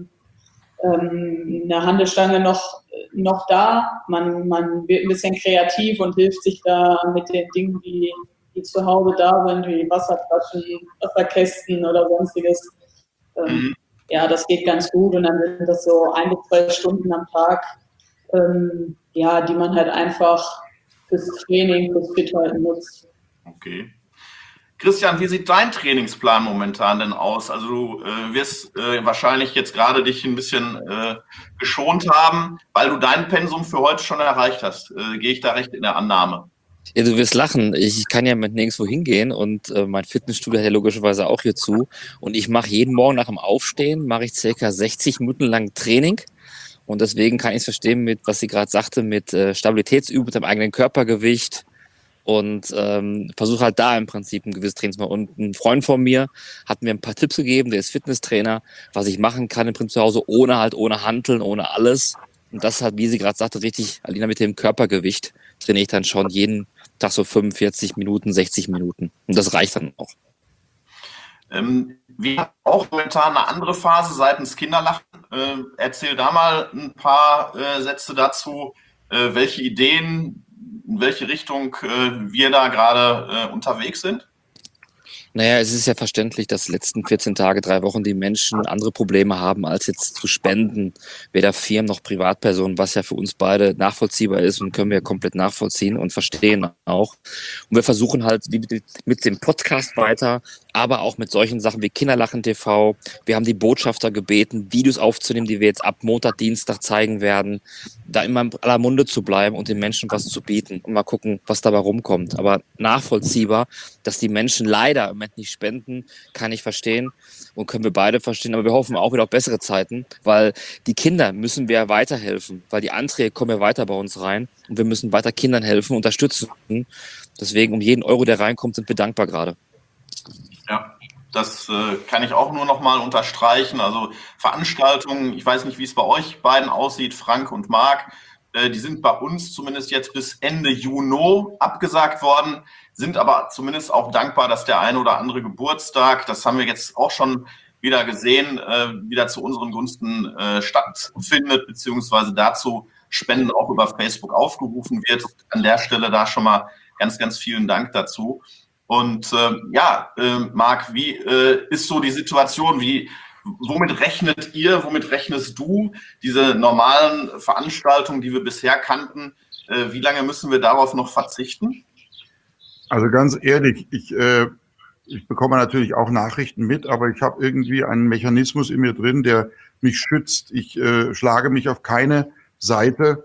D: eine Handelstange noch da. Man wird ein bisschen kreativ und hilft sich da mit den Dingen, die zu Hause da sind, wie Wasserflaschen, Wasserkästen oder sonstiges. Ja, das geht ganz gut und dann sind das so 1 bis 2 Stunden am Tag, ja, die man halt einfach fürs Training, fürs Fithalten nutzt.
B: Okay. Christian, wie sieht dein Trainingsplan momentan denn aus? Also du wirst wahrscheinlich jetzt gerade dich ein bisschen geschont haben, weil du dein Pensum für heute schon erreicht hast. Gehe ich da recht in der Annahme?
G: Ja, du wirst lachen. Ich kann ja mit nirgendwo hingehen und mein Fitnessstudio hat ja logischerweise auch hier zu. Und ich mache jeden Morgen nach dem Aufstehen, mache ich circa 60 Minuten lang Training. Und deswegen kann ich es verstehen, mit was sie gerade sagte, mit Stabilitätsübungen, mit dem eigenen Körpergewicht. Und versuche halt da im Prinzip ein gewisses Training zu machen. Und ein Freund von mir hat mir ein paar Tipps gegeben, der ist Fitnesstrainer, was ich machen kann im Prinzip zu Hause, ohne Hanteln, ohne alles. Und das hat, wie sie gerade sagte, richtig, Alina, mit dem Körpergewicht trainiere ich dann schon jeden Tag so 45 Minuten, 60 Minuten. Und das reicht dann auch.
B: Wir haben auch momentan eine andere Phase seitens Kinderlachen. Erzähl da mal ein paar Sätze dazu, welche Ideen, in welche Richtung wir da gerade unterwegs sind.
G: Naja, es ist ja verständlich, dass die letzten 14 Tage, 3 Wochen die Menschen andere Probleme haben, als jetzt zu spenden, weder Firmen noch Privatpersonen, was ja für uns beide nachvollziehbar ist und können wir komplett nachvollziehen und verstehen auch. Und wir versuchen halt mit dem Podcast weiter, aber auch mit solchen Sachen wie Kinderlachen TV. Wir haben die Botschafter gebeten, Videos aufzunehmen, die wir jetzt ab Montag, Dienstag zeigen werden, da immer in aller Munde zu bleiben und den Menschen was zu bieten und mal gucken, was dabei rumkommt. Aber nachvollziehbar, dass die Menschen leider im Moment nicht spenden, kann ich verstehen und können wir beide verstehen. Aber wir hoffen auch wieder auf bessere Zeiten, weil die Kinder müssen wir weiterhelfen, weil die Anträge kommen ja weiter bei uns rein und wir müssen weiter Kindern helfen, unterstützen. Deswegen um jeden Euro, der reinkommt, sind wir dankbar gerade.
B: Ja, das kann ich auch nur noch mal unterstreichen. Also Veranstaltungen, ich weiß nicht, wie es bei euch beiden aussieht, Frank und Marc, die sind bei uns zumindest jetzt bis Ende Juni abgesagt worden, sind aber zumindest auch dankbar, dass der eine oder andere Geburtstag, das haben wir jetzt auch schon wieder gesehen, wieder zu unseren Gunsten stattfindet, beziehungsweise dazu Spenden auch über Facebook aufgerufen wird. An der Stelle da schon mal ganz, ganz vielen Dank dazu. Und Marc, wie ist so die Situation? Womit rechnet ihr, womit rechnest du diese normalen Veranstaltungen, die wir bisher kannten? Wie lange müssen wir darauf noch verzichten?
E: Also ganz ehrlich, ich bekomme natürlich auch Nachrichten mit, aber ich habe irgendwie einen Mechanismus in mir drin, der mich schützt. Ich schlage mich auf keine Seite,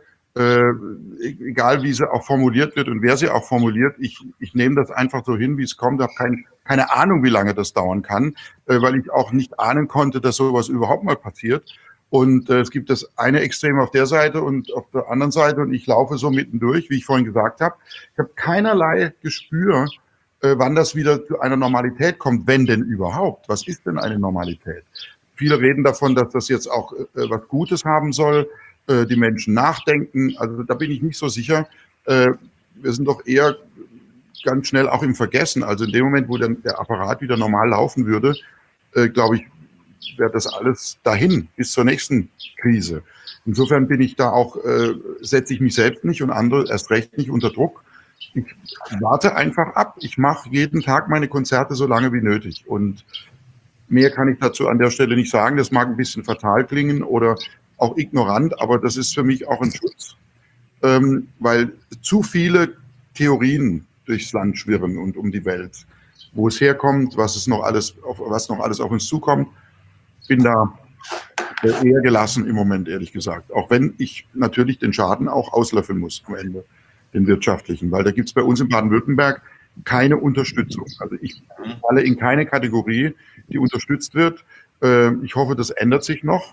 E: egal wie sie auch formuliert wird und wer sie auch formuliert. Ich nehme das einfach so hin, wie es kommt. Ich habe keine Ahnung, wie lange das dauern kann, weil ich auch nicht ahnen konnte, dass sowas überhaupt mal passiert. Und es gibt das eine Extrem auf der Seite und auf der anderen Seite und ich laufe so mittendurch, wie ich vorhin gesagt habe. Ich habe keinerlei Gespür, wann das wieder zu einer Normalität kommt, wenn denn überhaupt. Was ist denn eine Normalität? Viele reden davon, dass das jetzt auch was Gutes haben soll, die Menschen nachdenken. Also da bin ich nicht so sicher. Wir sind doch eher ganz schnell auch im Vergessen. Also in dem Moment, wo dann der Apparat wieder normal laufen würde, glaube ich, wäre das alles dahin bis zur nächsten Krise. Insofern bin ich da auch, setze ich mich selbst nicht und andere erst recht nicht unter Druck. Ich warte einfach ab. Ich mache jeden Tag meine Konzerte so lange wie nötig. Und mehr kann ich dazu an der Stelle nicht sagen. Das mag ein bisschen fatal klingen oder auch ignorant, aber das ist für mich auch ein Schutz, weil zu viele Theorien durchs Land schwirren und um die Welt. Wo es herkommt, was noch alles auf uns zukommt, bin da eher gelassen im Moment, ehrlich gesagt. Auch wenn ich natürlich den Schaden auch auslöffeln muss am Ende, den wirtschaftlichen. Weil da gibt es bei uns in Baden-Württemberg keine Unterstützung. Also ich falle in keine Kategorie, die unterstützt wird. Ich hoffe, das ändert sich noch.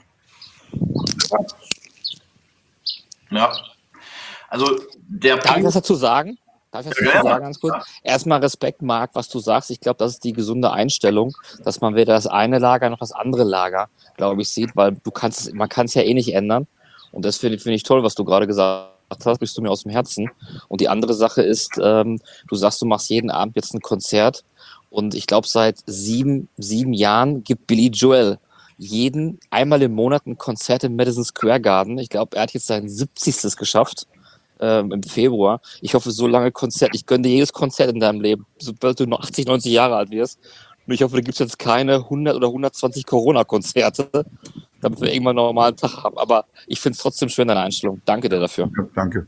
B: Ja. Also
G: Darf ich was dazu sagen? Ganz kurz? Erstmal Respekt, Marc, was du sagst. Ich glaube, das ist die gesunde Einstellung, dass man weder das eine Lager noch das andere Lager, glaube ich, sieht, weil man kann es ja eh nicht ändern. Und das finde ich toll, was du gerade gesagt hast, bist du mir aus dem Herzen. Und die andere Sache ist, du sagst, du machst jeden Abend jetzt ein Konzert. Und ich glaube, seit sieben Jahren gibt Billy Joel einmal im Monat ein Konzert im Madison Square Garden. Ich glaube, er hat jetzt sein 70. geschafft. Im Februar. Ich hoffe, so lange Konzert. Ich gönne dir jedes Konzert in deinem Leben, sobald du noch 80, 90 Jahre alt wirst. Und ich hoffe, da gibt es jetzt keine 100 oder 120 Corona-Konzerte, damit wir irgendwann einen normalen Tag haben. Aber ich finde es trotzdem schön, deine Einstellung. Danke dir dafür.
E: Ja, danke.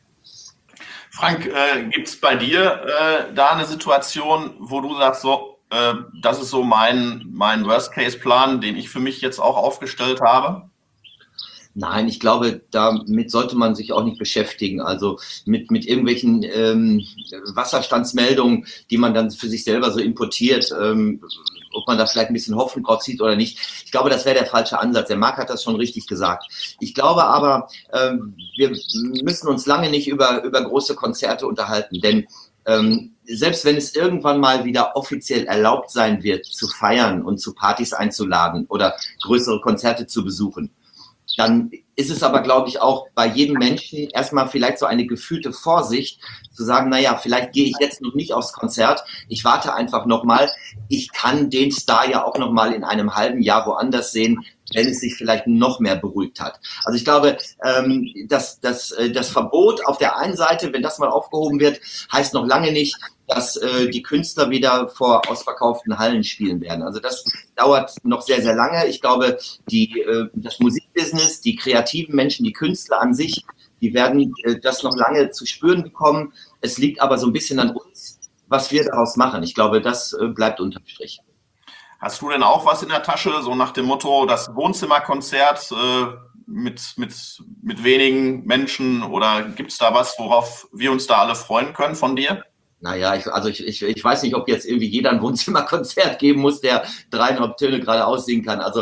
B: Frank, gibt es bei dir da eine Situation, wo du sagst, so, das ist so mein Worst-Case-Plan, den ich für mich jetzt auch aufgestellt habe?
F: Nein, ich glaube, damit sollte man sich auch nicht beschäftigen. Also mit irgendwelchen Wasserstandsmeldungen, die man dann für sich selber so importiert, ob man da vielleicht ein bisschen Hoffnung drauf zieht oder nicht. Ich glaube, das wäre der falsche Ansatz. Der Marc hat das schon richtig gesagt. Ich glaube aber, wir müssen uns lange nicht über große Konzerte unterhalten, denn selbst wenn es irgendwann mal wieder offiziell erlaubt sein wird, zu feiern und zu Partys einzuladen oder größere Konzerte zu besuchen, dann ist es aber, glaube ich, auch bei jedem Menschen erstmal vielleicht so eine gefühlte Vorsicht, zu sagen, naja, vielleicht gehe ich jetzt noch nicht aufs Konzert, ich warte einfach nochmal, ich kann den Star ja auch nochmal in einem halben Jahr woanders sehen, wenn es sich vielleicht noch mehr beruhigt hat. Also ich glaube, das Verbot auf der einen Seite, wenn das mal aufgehoben wird, heißt noch lange nicht, dass die Künstler wieder vor ausverkauften Hallen spielen werden. Also das dauert noch sehr, sehr lange. Ich glaube, das Musikbusiness, die kreativen Menschen, die Künstler an sich, die werden das noch lange zu spüren bekommen. Es liegt aber so ein bisschen an uns, was wir daraus machen. Ich glaube, das bleibt unterm Strich.
B: Hast du denn auch was in der Tasche, so nach dem Motto, das Wohnzimmerkonzert mit wenigen Menschen, oder gibt es da was, worauf wir uns da alle freuen können von dir?
F: Naja, ich weiß nicht, ob jetzt irgendwie jeder ein Wohnzimmerkonzert geben muss, der 3,5 Töne gerade aussingen kann. Also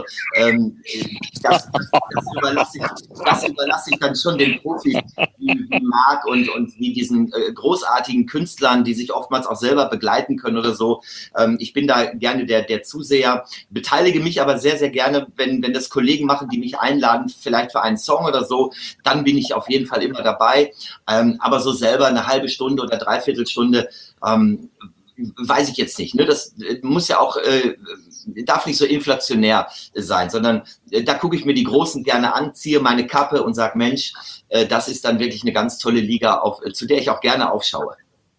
F: das überlasse ich dann schon den Profis wie Marc und wie diesen großartigen Künstlern, die sich oftmals auch selber begleiten können oder so. Ich bin da gerne der Zuseher, beteilige mich aber sehr, sehr gerne, wenn das Kollegen machen, die mich einladen, vielleicht für einen Song oder so, dann bin ich auf jeden Fall immer dabei. Aber so selber eine halbe Stunde oder Dreiviertelstunde, weiß ich jetzt nicht. Ne? Das muss ja auch, darf nicht so inflationär sein, sondern da gucke ich mir die Großen gerne an, ziehe meine Kappe und sage, Mensch, das ist dann wirklich eine ganz tolle Liga, zu der ich auch gerne aufschaue.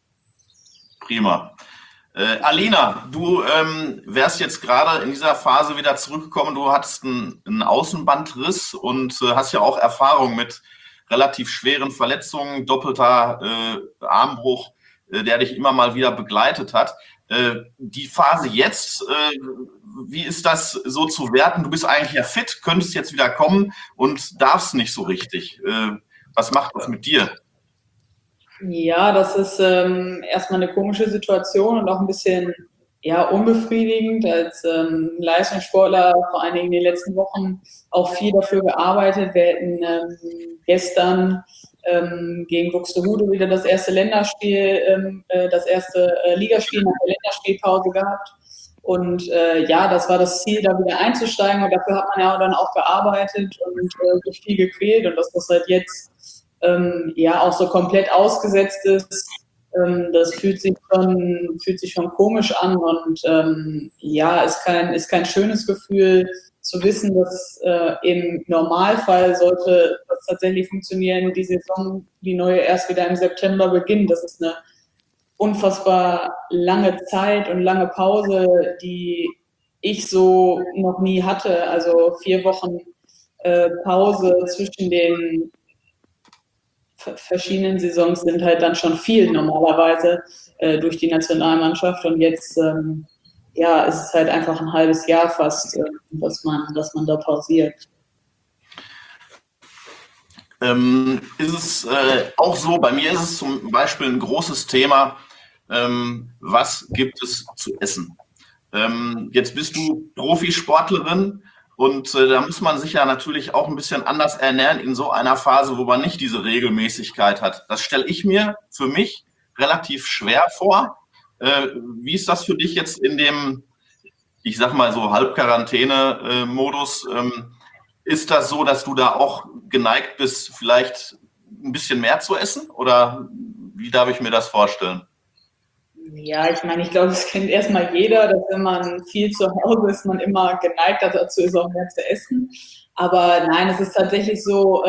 B: Prima. Alina, du wärst jetzt gerade in dieser Phase wieder zurückgekommen. Du hattest einen Außenbandriss und hast ja auch Erfahrung mit relativ schweren Verletzungen, doppelter Armbruch, der dich immer mal wieder begleitet hat. Die Phase jetzt, wie ist das so zu werten? Du bist eigentlich ja fit, könntest jetzt wieder kommen und darfst nicht so richtig. Was macht das mit dir?
D: Ja, das ist erstmal eine komische Situation und auch ein bisschen unbefriedigend. Als Leistungssportler vor allen Dingen in den letzten Wochen auch viel dafür gearbeitet. Wir hätten gestern gegen Buxtehude wieder das erste Länderspiel, das erste Ligaspiel nach der Länderspielpause gehabt. Und das war das Ziel, da wieder einzusteigen. Und dafür hat man ja dann auch gearbeitet und sich viel gequält. Und dass das halt jetzt auch so komplett ausgesetzt ist, das fühlt sich schon komisch an. Und ist kein schönes Gefühl zu wissen, dass im Normalfall sollte das tatsächlich funktionieren, die Saison, die neue, erst wieder im September beginnt. Das ist eine unfassbar lange Zeit und lange Pause, die ich so noch nie hatte. Also 4 Wochen Pause zwischen den verschiedenen Saisons sind halt dann schon viel normalerweise durch die Nationalmannschaft. Und jetzt ist es halt einfach ein halbes Jahr fast, dass man da pausiert.
B: Ist es auch so, bei mir ist es zum Beispiel ein großes Thema, was gibt es zu essen? Jetzt bist du Profisportlerin und da muss man sich ja natürlich auch ein bisschen anders ernähren in so einer Phase, wo man nicht diese Regelmäßigkeit hat. Das stelle ich mir für mich relativ schwer vor. Wie ist das für dich jetzt in dem, ich sag mal so, Halbquarantäne-Modus? Ist das so, dass du da auch geneigt bist, vielleicht ein bisschen mehr zu essen? Oder wie darf ich mir das vorstellen?
D: Ja, ich meine, ich glaube, das kennt erstmal jeder, dass wenn man viel zu Hause ist, man immer geneigt dazu ist, auch mehr zu essen. Aber nein, es ist tatsächlich so,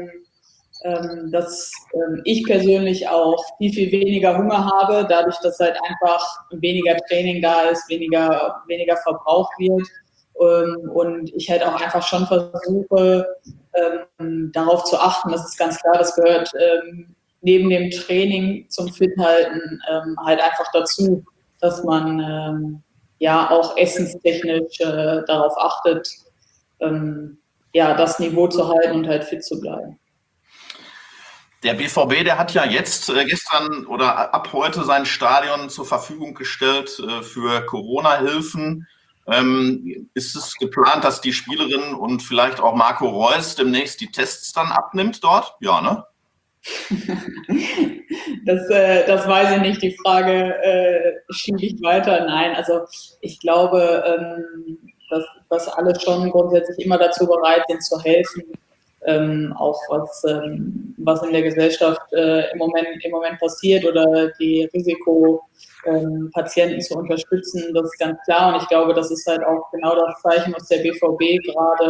D: dass ich persönlich auch viel, viel weniger Hunger habe, dadurch, dass halt einfach weniger Training da ist, weniger verbraucht wird. Und ich halt auch einfach schon versuche, darauf zu achten. Das ist ganz klar, das gehört neben dem Training zum Fithalten halt einfach dazu, dass man auch essenstechnisch darauf achtet, das Niveau zu halten und halt fit zu bleiben.
B: Der BVB, der hat ja jetzt gestern oder ab heute sein Stadion zur Verfügung gestellt für Corona-Hilfen. Ist es geplant, dass die Spielerin und vielleicht auch Marco Reus demnächst die Tests dann abnimmt dort? Ja, ne?
D: Das weiß ich nicht. Die Frage schiebe ich weiter. Nein, also ich glaube, dass alle schon grundsätzlich immer dazu bereit sind, zu helfen. Auch was in der Gesellschaft im Moment passiert oder die Risikopatienten zu unterstützen, das ist ganz klar. Und ich glaube, das ist halt auch genau das Zeichen, was der BVB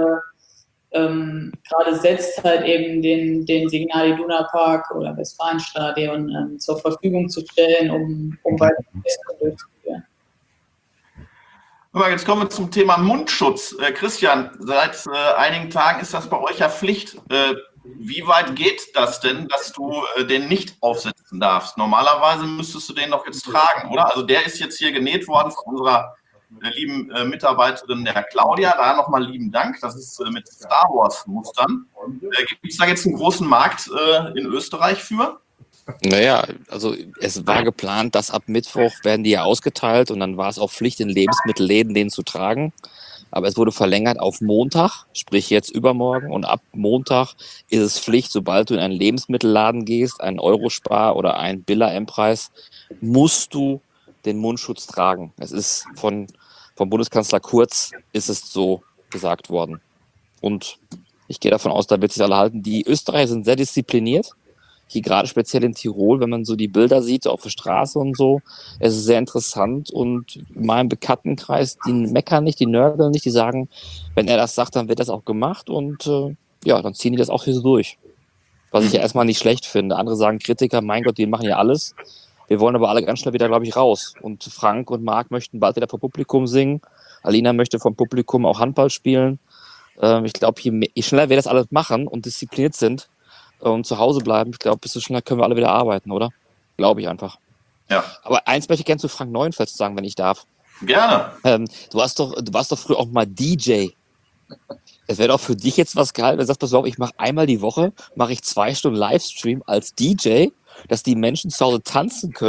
D: gerade setzt, halt eben den Signal Iduna Park oder Westfalenstadion zur Verfügung zu stellen, um weitere Tests durchzuführen.
B: Jetzt kommen wir zum Thema Mundschutz. Christian, seit einigen Tagen ist das bei euch ja Pflicht. Wie weit geht das denn, dass du den nicht aufsetzen darfst? Normalerweise müsstest du den doch jetzt tragen, oder? Also der ist jetzt hier genäht worden von unserer lieben Mitarbeiterin, der Claudia. Da nochmal lieben Dank. Das ist mit Star Wars Mustern. Gibt es da jetzt einen großen Markt in Österreich für?
G: Naja, also es war geplant, dass ab Mittwoch werden die ja ausgeteilt und dann war es auch Pflicht in Lebensmittelläden, den zu tragen. Aber es wurde verlängert auf Montag, sprich jetzt übermorgen. Und ab Montag ist es Pflicht, sobald du in einen Lebensmittelladen gehst, einen Eurospar oder einen Billa-M-Preis, musst du den Mundschutz tragen. Es ist vom Bundeskanzler Kurz ist es so gesagt worden. Und ich gehe davon aus, da wird sich alle halten. Die Österreicher sind sehr diszipliniert. Hier gerade speziell in Tirol, wenn man so die Bilder sieht, so auf der Straße und so, es ist sehr interessant. Und in meinem Bekanntenkreis, die meckern nicht, die nörgeln nicht, die sagen, wenn er das sagt, dann wird das auch gemacht und dann ziehen die das auch hier so durch. Was ich ja erstmal nicht schlecht finde. Andere sagen, Kritiker, mein Gott, die machen ja alles. Wir wollen aber alle ganz schnell wieder, glaube ich, raus. Und Frank und Marc möchten bald wieder vor Publikum singen. Alina möchte vom Publikum auch Handball spielen. Ich glaube, je schneller wir das alles machen und diszipliniert sind, und zu Hause bleiben, ich glaube, desto schneller können wir alle wieder arbeiten, oder? Glaube ich einfach.
B: Ja.
G: Aber eins möchte ich gerne zu Frank Neuenfels sagen, wenn ich darf.
B: Gerne.
G: Du warst doch früher auch mal DJ. Es wäre doch für dich jetzt was geil, wenn du sagst, pass auf, ich mache einmal die Woche, mache ich 2 Stunden Livestream als DJ, dass die Menschen zu Hause tanzen können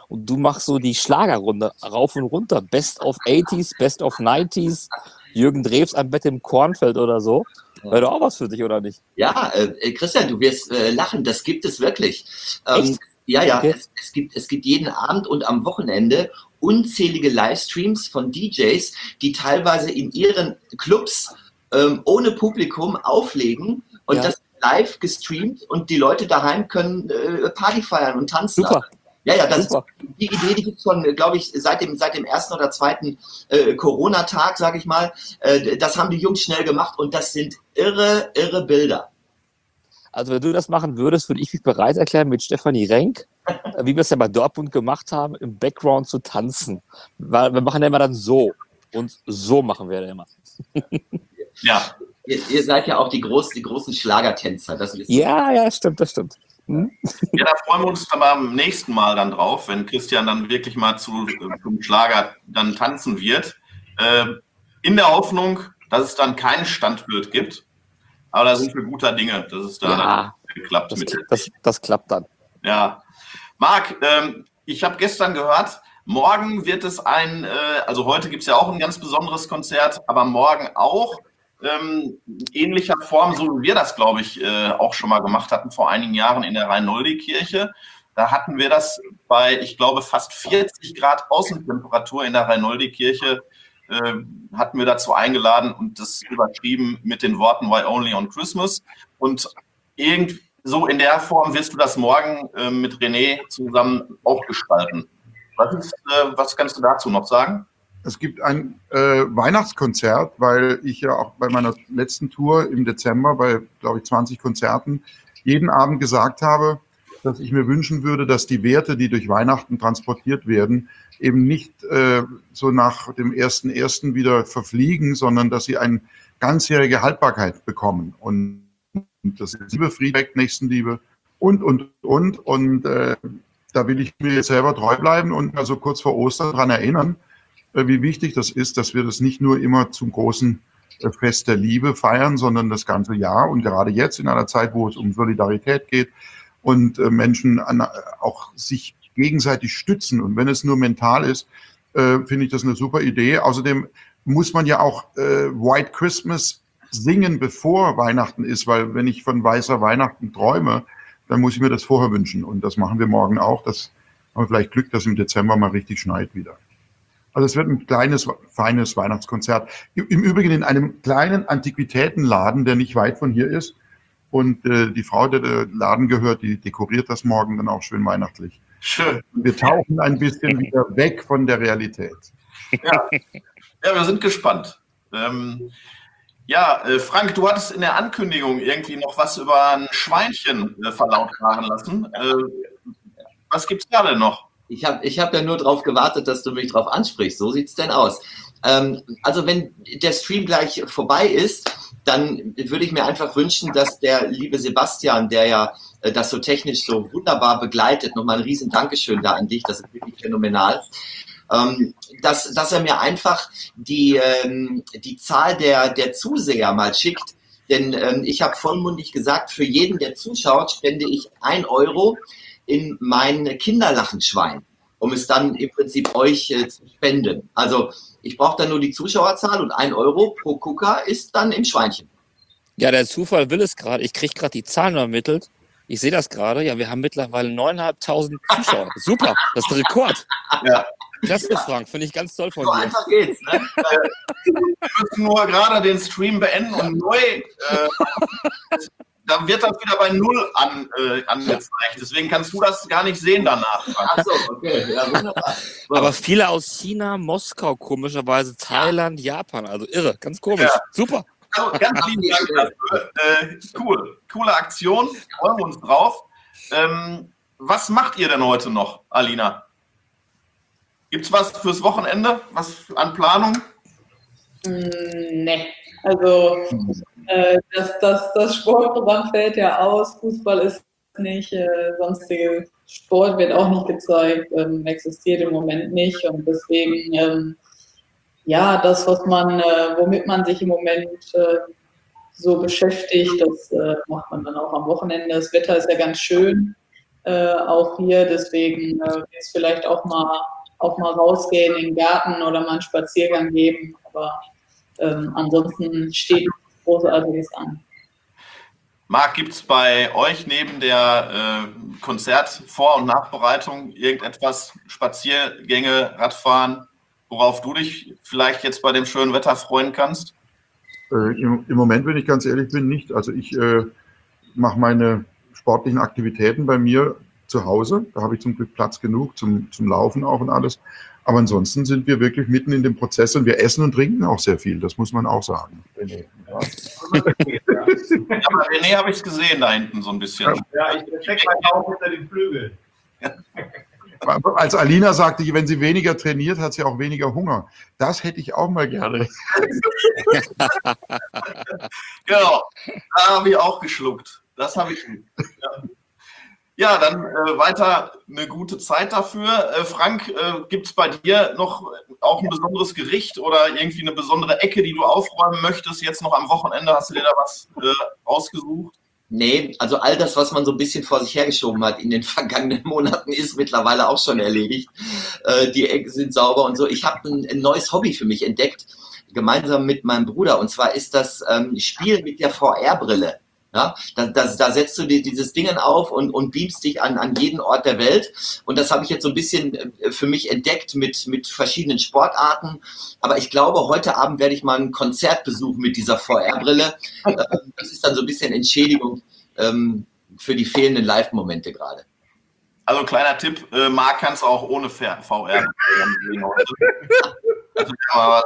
G: und du machst so die Schlagerrunde rauf und runter. Best of 80s, Best of 90s, Jürgen Drews am Bett im Kornfeld oder so. Wäre doch auch was für dich, oder nicht?
F: Ja, Christian, du wirst lachen, das gibt es wirklich.
G: Echt?
F: Ja,
G: Okay.
F: es gibt jeden Abend und am Wochenende unzählige Livestreams von DJs, die teilweise in ihren Clubs ohne Publikum auflegen und
G: Ja.
F: das live gestreamt und die Leute daheim können Party feiern und tanzen.
G: Super.
F: Ja, das
G: Super.
F: die Idee, die gibt es schon, glaube ich, seit dem ersten oder zweiten Corona-Tag, sage ich mal. Das haben die Jungs schnell gemacht und das sind irre Bilder.
G: Also wenn du das machen würdest, würde ich mich bereit erklären, mit Stefanie Renk, wie wir es ja bei Dortmund gemacht haben, im Background zu tanzen. Weil wir machen ja immer dann so. Und so machen wir ja immer.
B: Ja,
F: Ihr seid ja auch die großen Schlagertänzer. Das wisst ihr.
G: Ja, stimmt, das stimmt. Hm?
B: ja, da freuen wir uns dann beim nächsten Mal dann drauf, wenn Christian dann wirklich mal zum Schlager dann tanzen wird. In der Hoffnung, dass es dann kein Standbild gibt. Aber da sind wir guter Dinge, dass es da
G: Ja,
B: geklappt mit.
G: das klappt dann.
B: Ja. Marc, ich habe gestern gehört, morgen wird es also heute gibt es ja auch ein ganz besonderes Konzert, aber morgen auch ähnlicher Form, so wie wir das, glaube ich, auch schon mal gemacht hatten vor einigen Jahren in der Reinoldi-Kirche. Da hatten wir das bei, ich glaube, fast 40 Grad Außentemperatur in der Reinoldi-Kirche hatten wir dazu eingeladen und das überschrieben mit den Worten Why Only on Christmas. Und irgendwie so in der Form wirst du das morgen mit René zusammen auch gestalten. Was kannst du dazu noch sagen?
E: Es gibt ein Weihnachtskonzert, weil ich ja auch bei meiner letzten Tour im Dezember bei, glaube ich, 20 Konzerten jeden Abend gesagt habe, dass ich mir wünschen würde, dass die Werte, die durch Weihnachten transportiert werden, eben nicht so nach dem 1.1. wieder verfliegen, sondern dass sie eine ganzjährige Haltbarkeit bekommen. Und das ist Liebe, Frieden, Nächstenliebe und. Da will ich mir jetzt selber treu bleiben und also kurz vor Ostern daran erinnern, wie wichtig das ist, dass wir das nicht nur immer zum großen Fest der Liebe feiern, sondern das ganze Jahr und gerade jetzt in einer Zeit, wo es um Solidarität geht und Menschen auch sich gegenseitig stützen. Und wenn es nur mental ist, finde ich das eine super Idee. Außerdem muss man ja auch White Christmas singen, bevor Weihnachten ist, weil wenn ich von weißer Weihnachten träume, dann muss ich mir das vorher wünschen. Und das machen wir morgen auch. Das haben wir vielleicht Glück, dass im Dezember mal richtig schneit wieder. Also es wird ein kleines, feines Weihnachtskonzert. Im Übrigen in einem kleinen Antiquitätenladen, der nicht weit von hier ist. Und die Frau, der Laden gehört, die dekoriert das morgen dann auch schön weihnachtlich.
B: Schön.
E: Wir tauchen ein bisschen wieder weg von der Realität.
B: Ja, wir sind gespannt. Frank, du hattest in der Ankündigung irgendwie noch was über ein Schweinchen verlautbaren lassen. Was gibt's da denn noch?
F: Ich hab ja nur darauf gewartet, dass du mich darauf ansprichst. So sieht's denn aus. Also wenn der Stream gleich vorbei ist, dann würde ich mir einfach wünschen, dass der liebe Sebastian, der ja das so technisch so wunderbar begleitet, nochmal ein riesen Dankeschön da an dich, das ist wirklich phänomenal, dass er mir einfach die Zahl der Zuseher mal schickt. Denn ich habe vollmundig gesagt, für jeden, der zuschaut, spende ich 1 Euro in mein Kinderlachenschwein, um es dann im Prinzip euch zu spenden. Also ich brauche dann nur die Zuschauerzahl und 1 Euro pro Gucker ist dann im Schweinchen.
G: Ja, der Zufall will es gerade. Ich kriege gerade die Zahlen ermittelt. Ich sehe das gerade. Ja, wir haben mittlerweile 9.500 Zuschauer. Super, das ist der Rekord.
B: Ja.
G: Klasse, Frank. Finde ich ganz toll von
F: So
G: dir.
F: einfach geht's, ne?
B: Wir müssen nur gerade den Stream beenden und neu, dann wird das wieder bei 0 angezeigt. Deswegen kannst du das gar nicht sehen danach.
F: Achso, okay, ja, wunderbar. So.
G: Aber viele aus China, Moskau, komischerweise, Thailand, Japan. Also irre, ganz komisch.
B: Ja.
G: Super.
B: Also, ganz lieben Dank dafür. Coole Aktion. Freuen wir uns drauf. Was macht ihr denn heute noch, Alina? Gibt's was fürs Wochenende? Was an Planung?
D: Nee. Also das Sportprogramm fällt ja aus, Fußball ist nicht, sonstige Sport wird auch nicht gezeigt, existiert im Moment nicht und deswegen das, womit man sich im Moment so beschäftigt, das macht man dann auch am Wochenende. Das Wetter ist ja ganz schön. auch hier. Deswegen jetzt vielleicht auch mal rausgehen in den Garten oder mal einen Spaziergang geben. Aber ansonsten steht nichts Großartiges an.
B: Marc, gibt es bei euch neben der Konzertvor- und Nachbereitung irgendetwas, Spaziergänge, Radfahren, worauf du dich vielleicht jetzt bei dem schönen Wetter freuen kannst?
E: Im Moment, wenn ich ganz ehrlich bin, nicht. Also ich mache meine sportlichen Aktivitäten bei mir zu Hause. Da habe ich zum Glück Platz genug zum Laufen auch und alles. Aber ansonsten sind wir wirklich mitten in dem Prozess und wir essen und trinken auch sehr viel. Das muss man auch sagen.
B: Ja. Aber René habe ich gesehen da hinten so ein bisschen.
H: Ja, ich stecke meinen Bauch unter den Flügeln.
E: Als Alina sagte, wenn sie weniger trainiert, hat sie auch weniger Hunger. Das hätte ich auch mal gerne.
B: Genau, da habe ich auch geschluckt. Das habe ich. Ja, dann weiter eine gute Zeit dafür. Frank, gibt es bei dir noch auch ein besonderes Gericht oder irgendwie eine besondere Ecke, die du aufräumen möchtest? Jetzt noch am Wochenende, hast du dir da was ausgesucht?
F: Nee, also all das, was man so ein bisschen vor sich hergeschoben hat in den vergangenen Monaten, ist mittlerweile auch schon erledigt. Die Ecken sind sauber und so. Ich habe ein neues Hobby für mich entdeckt, gemeinsam mit meinem Bruder. Und zwar ist das Spiel mit der VR-Brille. Ja, da setzt du dir dieses Ding auf und beamst dich an jeden Ort der Welt. Und das habe ich jetzt so ein bisschen für mich entdeckt mit verschiedenen Sportarten. Aber ich glaube, heute Abend werde ich mal ein Konzert besuchen mit dieser VR-Brille. Das ist dann so ein bisschen Entschädigung für die fehlenden Live-Momente gerade.
B: Also kleiner Tipp, Marc kann es auch ohne VR sehen heute. Also mal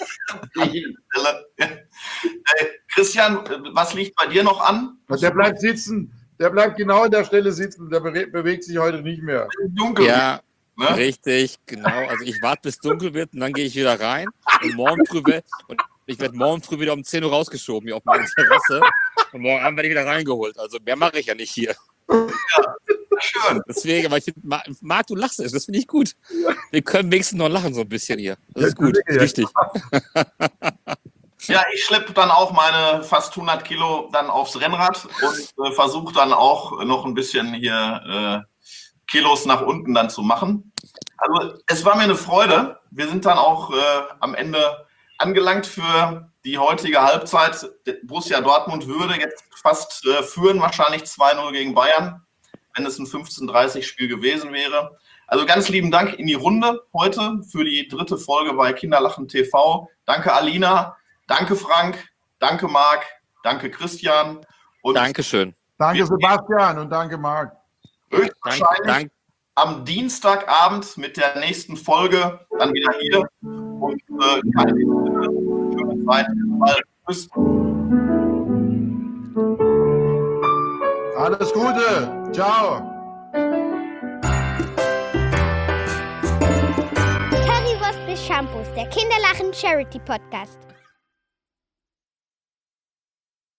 B: was. Christian, was liegt bei dir noch an?
E: Der bleibt sitzen. Der bleibt genau an der Stelle sitzen. Der bewegt sich heute nicht mehr.
B: Dunkel.
G: Ja,
B: ne?
G: Richtig, genau. Also ich warte, bis dunkel wird und dann gehe ich wieder rein. Und ich werde morgen früh wieder um 10 Uhr rausgeschoben hier auf meine Terrasse. Und morgen Abend werde ich wieder reingeholt. Also mehr mache ich ja nicht hier.
B: Ja, schön.
G: Deswegen, aber ich finde, Marc, du lachst es. Das finde ich gut. Wir können wenigstens noch lachen so ein bisschen hier. Das ist gut. Richtig.
B: Ja, ich schleppe dann auch meine fast 100 Kilo dann aufs Rennrad und versuche dann auch noch ein bisschen hier Kilos nach unten dann zu machen. Also es war mir eine Freude. Wir sind dann auch am Ende angelangt für die heutige Halbzeit. Borussia Dortmund würde jetzt fast führen, wahrscheinlich 2-0 gegen Bayern, wenn es ein 15:30 Spiel gewesen wäre. Also ganz lieben Dank in die Runde heute für die 3. Folge bei Kinderlachen TV. Danke Alina, danke Frank, danke Marc, danke Christian. Und
G: Dankeschön.
E: Danke Sebastian und danke Marc.
B: Höchstwahrscheinlich am Dienstagabend mit der nächsten Folge dann wieder hier. Und eine schöne Zeit. Tschüss.
E: Alles Gute. Ciao.
C: Currywurst bis Shampoos, der Kinderlachen Charity Podcast.